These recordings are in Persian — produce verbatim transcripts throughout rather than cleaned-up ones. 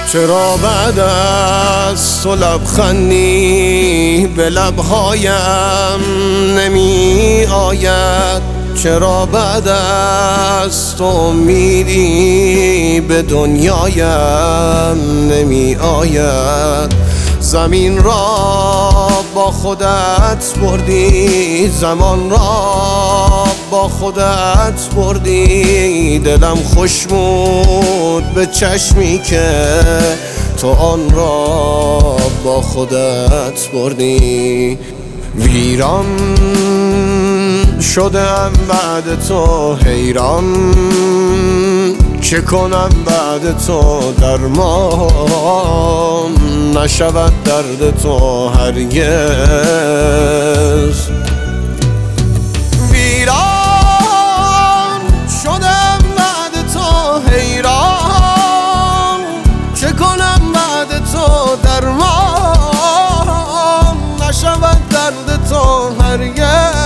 چرا بعد از تو لبخندی به لبهایم نمی آید؟ چرا بعد از تو امیدی به دنیایم نمی آید؟ زمین را با خودت بردی، زمان را با خودت بردی، دلم خوش بود به چشمی که تو آن را با خودت بردی. ویران شدم بعد تو، حیران چه کنم بعد تو؟ درمان نشود درد تو هرگز. ویران شدم بعد تو، حیران چه کنم بعد تو؟ درمان نشود درد تو هرگز.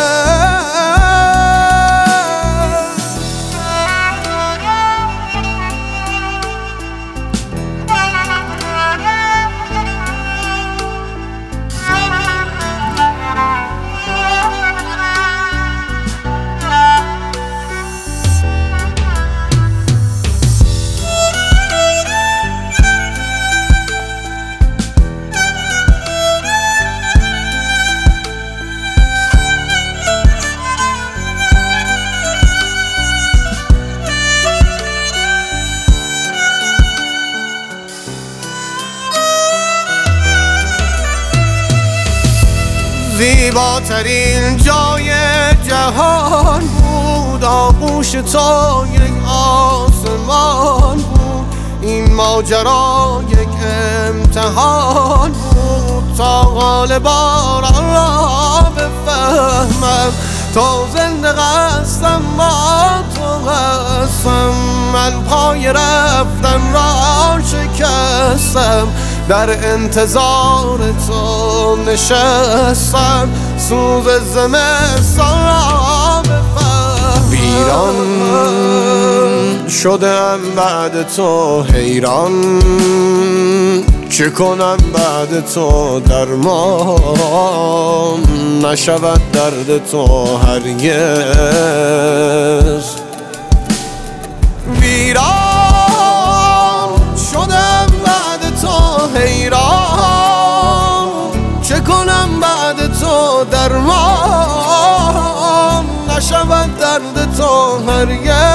زیباترین جای جهان بود، آغوش تو یک آسمان بود. این ماجرا یک امتحان بود تا حال باران را بفهمم. تا زنده هستم با تو هستم، من پای رفتن را شکستم. در انتظار تو نشستم، سوز زمستان را بفهم. ویران شدم بعد تو، حیران چه کنم بعد تو؟ درمان نشود درد تو هرگز. ویران شدم بعد تو، حیران چه کنم بعد تو؟ درمان نشود درد تو هرگز.